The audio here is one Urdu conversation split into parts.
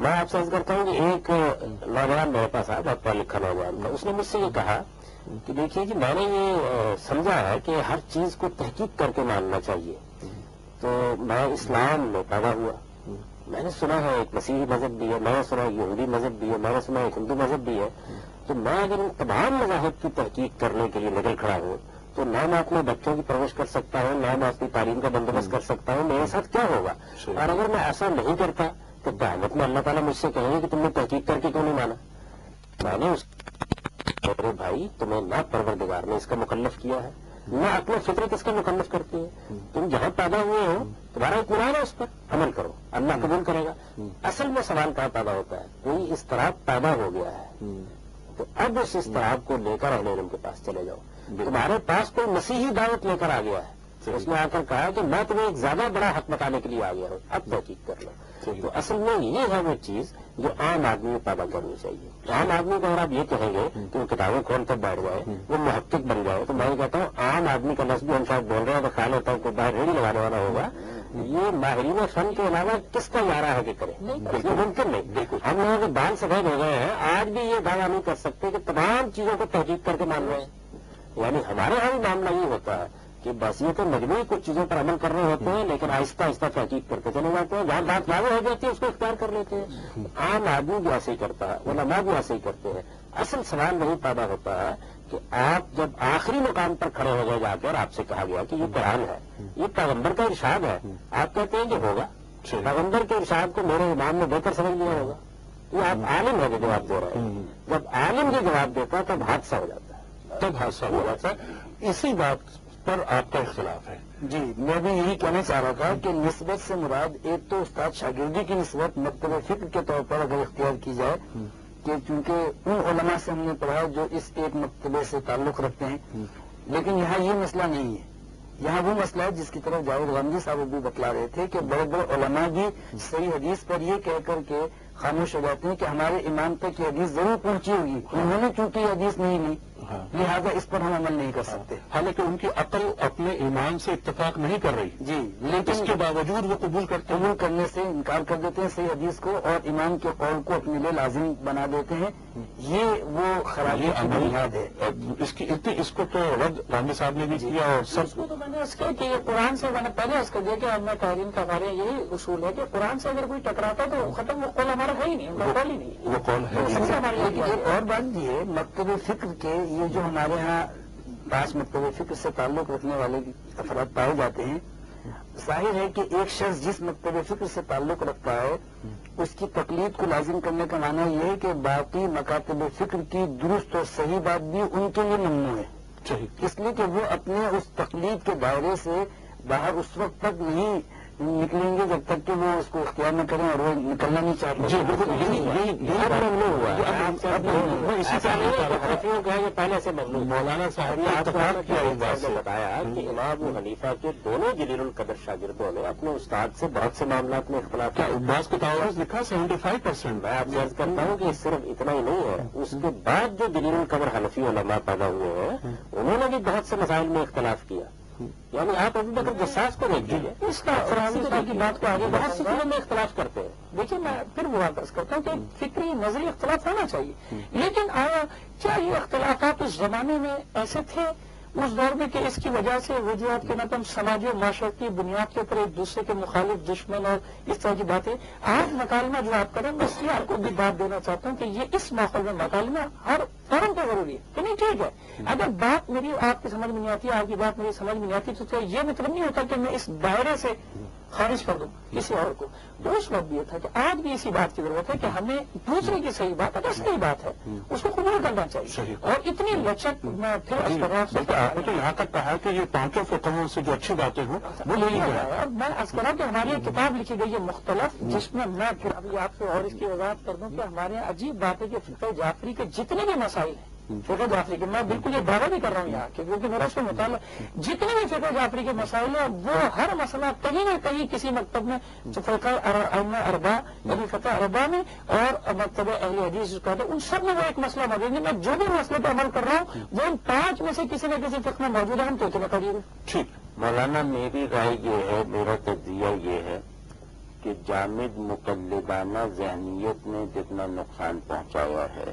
میں آپ سے عرض کرتا ہوں کہ ایک نوجوان میرے پاس آیا، بہت پڑھا لکھا نوجوان تھا، اس نے مجھ سے یہ کہا کہ دیکھیے جی میں نے یہ سمجھا ہے کہ ہر چیز کو تحقیق کر کے ماننا چاہیے، تو میں اسلام میں پیدا ہوا، میں نے سنا ہے ایک مسیحی مذہب بھی ہے، میں نے سنا ہے یہودی مذہب بھی ہے، میں نے سنا ایک ہندو مذہب بھی ہے، تو میں اگر ان تمام مذاہب کی تحقیق کرنے کے لیے نکل کھڑا ہوں تو نہ میں اپنے بچوں کی پرورش کر سکتا ہوں، نہ میں اپنی تعلیم کا بندوبست کر سکتا ہوں، میرے ساتھ کیا ہوگا؟ اور اگر میں ایسا نہیں کرتا تو قیامت میں اللہ تعالیٰ مجھ سے کہیں گے کہ تم نے تحقیق کر کے کیوں نہیں مانا؟ میں نے میرے بھائی تمہیں نہ پروردگار نے اس کا مکلف کیا ہے، نہ اپنے فطرت اس کا مکلف کرتی ہے، تم جہاں پیدا ہوئے ہو تمہارا اطمینان ہے، اس پر عمل کرو، اللہ قبول کرے گا۔ اصل میں سوال کہاں پیدا ہوتا ہے؟ کوئی اضطراب پیدا ہو گیا ہے، تو اب اس اضطراب کو لے کر اہل علم کے پاس چلے جاؤ۔ تمہارے پاس کوئی مسیحی دعوت لے کر آ گیا ہے، اس نے آ کر کہا کہ میں تمہیں ایک زیادہ بڑا حق بتانے کے لیے آ گیا ہوں، اب تحقیق کر لو۔ تو اصل میں یہ ہے وہ چیز جو عام آدمی کو پیدا کرنی چاہیے۔ عام آدمی کو اگر آپ یہ کہیں گے کہ وہ کتابیں کھول کر بیٹھ جائے، وہ محقق بن جائے، تو میں یہ کہتا ہوں عام آدمی کا لفظ بھی ہم شاید بول رہے ہیں تو خیال ہوتا ہے کہ باہر ریڑھی لگانے والا ہوگا، یہ ماہرین فن کے علاوہ کس کا ارادہ ہے کہ کرے؟ بالکل ممکن نہیں۔ ہم لوگوں کے بال سفید ہو گئے ہیں، آج بھی یہ دعویٰ نہیں کر سکتے کہ تمام چیزوں کو تحقیق کر کے مان رہے ہیں۔ یعنی ہمارے یہاں بھی معاملہ یہ ہوتا ہے کہ بس یہ تو مجموعی کچھ چیزوں پر عمل کر رہے ہوتے ہیں، لیکن آہستہ آہستہ تحقیق کرتے چلے جاتے ہیں، جہاں بات واضح ہو جاتی ہے اس کو اختیار کر لیتے ہیں۔ عام آدمی بھی ایسے ہی کرتا ہے، علماء بھی ایسے ہی کرتے ہیں۔ اصل سوال نہیں پیدا ہوتا ہے کہ آپ جب آخری مقام پر کھڑے ہو گئے جا کر آپ سے کہا گیا کہ یہ قرآن ہے، یہ پیغمبر کا ارشاد ہے، آپ کہتے ہیں کہ ہوگا، پیغمبر کے ارشاد کو میرے امام نے بہتر سمجھ لیا ہوگا، یہ آپ عالم ہے جو جواب دے رہے ہیں۔ جب عالم یہ جواب دیتا ہے تب حادثہ ہو جاتا ہے، تب حادثہ ہو جاتا ہے۔ اسی بات پر آپ کا اختلاف ہے؟ جی میں بھی یہی کہنا چاہ رہا تھا کہ نسبت سے مراد ایک تو استاد شاگردی کی نسبت مکتب فکر کے طور پر اگر اختیار کی جائے کہ چونکہ ان علماء سے ہم نے پڑھا جو اس ایک مکتبے سے تعلق رکھتے ہیں، لیکن یہاں یہ مسئلہ نہیں ہے، یہاں وہ مسئلہ ہے جس کی طرف جاوید غامدی صاحب بھی بتلا رہے تھے کہ بڑے بڑے علماء بھی صحیح حدیث پر یہ کہہ کر کے خاموش ہو جاتے ہیں کہ ہمارے امام تک یہ حدیث ضرور پہنچی ہوگی، انہوں نے چونکہ یہ حدیث نہیں لی لہٰذا اس پر ہم عمل نہیں کر سکتے۔ حالانکہ ان کی عقل اپنے ایمان سے اتفاق نہیں کر رہی، جی، لیکن اس کے باوجود وہ قبول کرنے سے انکار کر دیتے ہیں صحیح حدیث کو اور امام کے قول کو اپنے لیے لازم بنا دیتے ہیں، یہ وہ خرابی کی بنیاد ہے۔ اس کو تو رد غامدی صاحب نے بھی کیا اور سب کو تو میں نے اس کا کہ یہ قرآن سے میں نے پہلے اس کا دیا کہ میں تحریم کا ہمارے یہی اصول ہے کہ قرآن سے اگر کوئی ٹکراتا ہے تو ختم، وہ قول ہمارا ہے ہی نہیں، ان کا قول ہی نہیں، وہ قول ہے۔ لیکن ایک اور بات بھی ہے، مکتب فکر کے یہ جو ہمارے ہاں 5 مکتب فکر سے تعلق رکھنے والے افراد پائے جاتے ہیں، ظاہر ہے کہ ایک شخص جس مکتب فکر سے تعلق رکھتا ہے اس کی تقلید کو لازم کرنے کا معنی یہ ہے کہ باقی مکاتب فکر کی درست اور صحیح بات بھی ان کے لیے ممنوع ہے، اس لیے کہ وہ اپنے اس تقلید کے دائرے سے باہر اس وقت تک نہیں نکلیں گے جب تک کہ وہ اس کو اختیار نہ کریں، اور وہ نکلنا نہیں چاہتے۔ جی بالکل، ممنوع ہوا ہے پہلے سے ممنوع۔ مولانا صاحب نے بتایا کہ امام حنیفہ کے دونوں جلیل القدر شاگردوں نے اپنے استاد سے بہت سے معاملات میں اختلاف کیا۔ عباس کو تعارض لکھا 75%۔ میں آپ سے عرض کرتا ہوں کہ صرف اتنا ہی نہیں ہے، اس کے بعد جو جلیل القدر حنفی علماء پیدا ہوئے ہیں انہوں نے بھی بہت سے مسائل میں اختلاف کیا، یعنی آپ ابو بکر جساس کو دیکھ لیجیے، اس کا فراہمی کی بات کو آگے بہت سی چیزوں میں اختلاف کرتے ہیں۔ دیکھیے میں پھر مواخذ کرتا ہوں کہ فکری نظری اختلاف ہونا چاہیے، لیکن آیا کیا یہ اختلافات اس زمانے میں ایسے تھے اس دور میں کہ اس کی وجہ سے وجوہات کے نتم سماجی و معاشرتی بنیاد کے اوپر ایک دوسرے کے مخالف دشمن اور اس طرح کی باتیں؟ آج مکالمہ جو آپ کریں میں اس لیے آپ کو بھی بات دینا چاہتا ہوں کہ یہ اس ماحول میں مکالمہ ہر فوراً پہ ضروری ہے کہ نہیں ٹھیک ہے، اگر بات میری آپ کی سمجھ میں نہیں آتی، آپ کی بات میری سمجھ میں نہیں آتی تو یہ مطلب نہیں ہوتا کہ میں اس دائرے سے خارج کر دوں کسی اور کو۔ تو اس وقت یہ تھا کہ آج بھی اسی بات کی ضرورت ہے کہ ہمیں دوسرے کی صحیح بات اگر صحیح بات ہے اس کو قبول کرنا چاہیے، اور اتنی لچک میں پھر آپ نے تو یہاں تک کہا کہ یہ 5 فقہوں سے جو اچھی باتیں ہوں وہ لے لی جائے، اور میں عرض کر رہا ہوں کہ ہماری ایک کتاب لکھی گئی ہے مختلف، جس میں میں پھر ابھی آپ سے اور اس کی وضاحت کر دوں کہ ہمارے یہاں عجیب بات ہے کہ فقہ جعفری کے جتنے بھی مسائل ہیں، فقہ جعفری کے، میں بالکل یہ دعویٰ بھی کر رہا ہوں یہاں کہ کیونکہ میرا اس کو مطالعہ، جتنے بھی فقہ جعفری کے مسائل ہیں وہ ہر مسئلہ کہیں نہ کہیں کسی مکتب میں فقہ اربع یعنی فقہ اربع میں اور مکتب اہل حدیث جو کہتے ہیں ان سب میں وہ ایک مسئلہ موجود ہے۔ میں جو بھی مسئلے پہ عمل کر رہا ہوں وہ ان 5 میں سے کسی نہ کسی فقہ میں موجود ہے، ہم تو اتنا قریب ہے۔ ٹھیک مولانا، میری رائے یہ ہے، میرا تجزیہ یہ ہے کہ جامد مقلدانہ ذہنیت نے جتنا نقصان پہنچایا ہے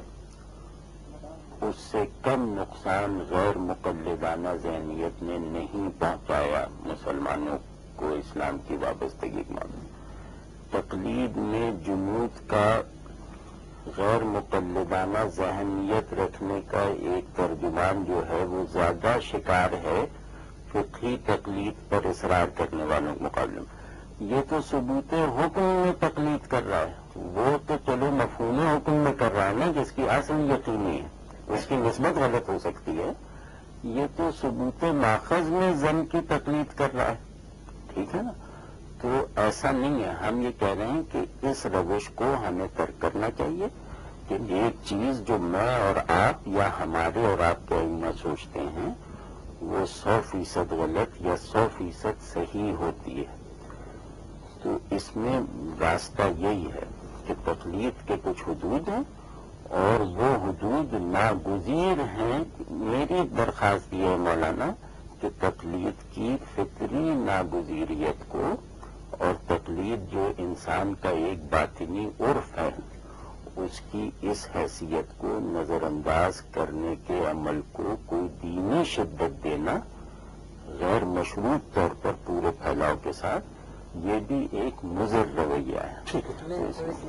اس سے کم نقصان غیر مقلدانہ ذہنیت نے نہیں پہنچایا مسلمانوں کو اسلام کی وابستگی کے معاملے میں۔ تقلید میں جمود کا غیر مقلدانہ ذہنیت رکھنے کا ایک ترجمان جو ہے وہ زیادہ شکار ہے فقہی تقلید پر اصرار کرنے والوں کے مقابلے میں۔ یہ تو ثبوت حکم میں تقلید کر رہا ہے، وہ تو چلو مفہوم حکم میں کر رہا ہے نا، جس کی اصل یقینی ہے، اس کی نسبت غلط ہو سکتی ہے۔ یہ تو ثبوت ماخذ میں ظن کی تقلید کر رہا ہے، ٹھیک ہے نا؟ تو ایسا نہیں ہے۔ ہم یہ کہہ رہے ہیں کہ اس روش کو ہمیں ترک کرنا چاہیے کہ ایک چیز جو میں اور آپ یا ہمارے اور آپ کے ائمہ سوچتے ہیں وہ 100% غلط یا 100% صحیح ہوتی ہے۔ تو اس میں راستہ یہی ہے کہ تقلید کے کچھ حدود ہیں اور وہ حدود ناگزیر ہیں۔ میری درخواست یہ ہے مولانا کہ تقلید کی فطری ناگزیریت کو اور تقلید جو انسان کا ایک باطنی عرف ہے اس کی اس حیثیت کو نظر انداز کرنے کے عمل کو کوئی دینی شدت دینا غیر مشروط طور پر پورے پھیلاؤ کے ساتھ یہ بھی ایک مضر رویہ ہے۔ ٹھیک ہے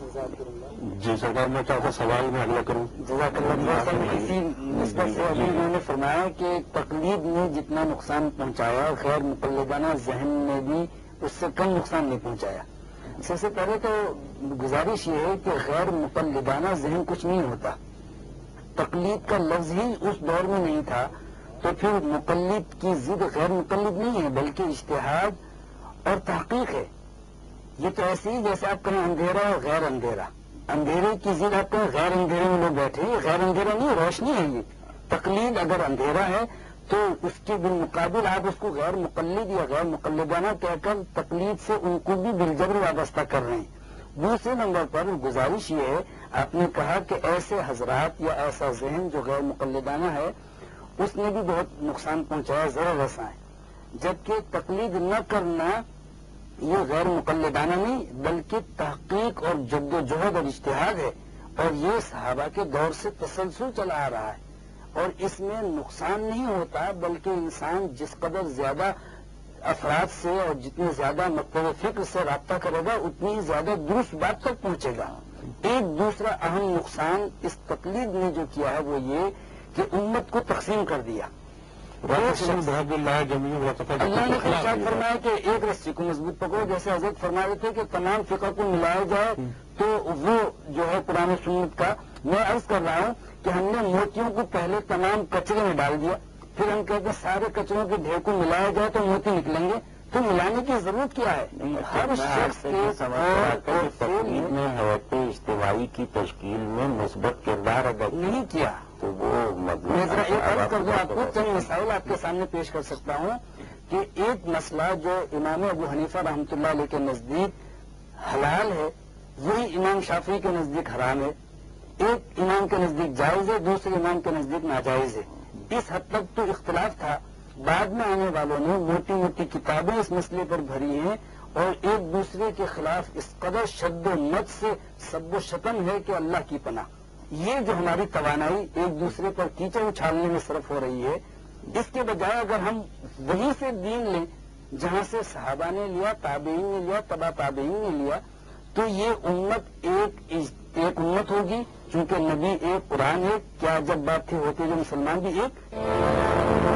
جی سرکار، میں چاہتا سوال میں اگلا کروں۔ جزاک اللہ خیر۔ اسی نسبت سے ابھی انہوں نے فرمایا کہ تقلید نے جتنا نقصان پہنچایا غیر مقلدانہ ذہن نے بھی اس سے کم نقصان نہیں پہنچایا۔ سب سے پہلے تو گزارش یہ ہے کہ غیر مقلدانہ ذہن کچھ نہیں ہوتا، تقلید کا لفظ ہی اس دور میں نہیں تھا، تو پھر مقلد کی ضد غیر مقلد نہیں ہے بلکہ اجتہاد اور تحقیق ہے۔ یہ تو ایسے ہی جیسے آپ کہیں اندھیرا اور غیر اندھیرا، اندھیرے کی ضد آپ کہیں غیر اندھیرے میں لوگ بیٹھے، یہ غیر اندھیرا نہیں، روشنی ہے۔ یہ تقلید اگر اندھیرا ہے تو اس کے بالمقابل آپ اس کو غیر مقلد یا غیر مقلدانہ کہہ کر تقلید سے ان کو بھی بالجبر وابستہ کر رہے ہیں۔ دوسرے نمبر پر گزارش یہ ہے، آپ نے کہا کہ ایسے حضرات یا ایسا ذہن جو غیر مقلدانہ ہے اس نے بھی بہت نقصان پہنچایا، ضرر رساں ہے، جبکہ تقلید نہ کرنا یہ غیر مقلدانہ نہیں بلکہ تحقیق اور جد و جہد اور اجتہاد ہے، اور یہ صحابہ کے دور سے تسلسل چلا آ رہا ہے، اور اس میں نقصان نہیں ہوتا بلکہ انسان جس قدر زیادہ افراد سے اور جتنے زیادہ مکتب فکر سے رابطہ کرے گا اتنی زیادہ درست بات تک پہنچے گا۔ ایک دوسرا اہم نقصان اس تقلید نے جو کیا ہے وہ یہ کہ امت کو تقسیم کر دیا۔ اللہ نے ارشاد فرمایا کہ ایک رسی کو مضبوط پکڑو، جیسے حضرت فرما رہے تھے کہ تمام فقہ کو ملایا جائے تو وہ جو ہے قرآن و سنت کا۔ میں عرض کر رہا ہوں کہ ہم نے موتیوں کو پہلے تمام کچرے میں ڈال دیا، پھر ہم کہتے ہیں سارے کچروں کے ڈھیر کو ملایا جائے تو موتی نکلیں گے، تو ملانے کی ضرورت کیا ہے؟ ہر شخص تقلید نے حیات اجتماعی کی تشکیل میں مثبت کردار ادا نہیں کیا۔ تو وہ میں ذرا ایک عرض کر دوں آپ کو، چند مسائل آپ کے سامنے پیش کر سکتا ہوں کہ ایک مسئلہ جو امام ابو حنیفہ رحمۃ اللہ علیہ کے نزدیک حلال ہے وہی امام شافعی کے نزدیک حرام ہے، ایک امام کے نزدیک جائز ہے، دوسرے امام کے نزدیک ناجائز ہے۔ اس حد تک تو اختلاف تھا، بعد میں آنے والوں نے موٹی موٹی کتابیں اس مسئلے پر بھری ہیں اور ایک دوسرے کے خلاف اس قدر شد و مت سے سب و شتم ہے کہ اللہ کی پناہ۔ یہ جو ہماری توانائی ایک دوسرے پر کیچڑ اچھالنے میں صرف ہو رہی ہے، اس کے بجائے اگر ہم وہیں سے دین لیں جہاں سے صحابہ نے لیا، تابعین نے لیا، تبا تابعین نے لیا، تو یہ امت ایک امت ہوگی، چونکہ نبی ایک، قرآن ایک، کیا جب بات تھی ہوتی جو مسلمان بھی ایک۔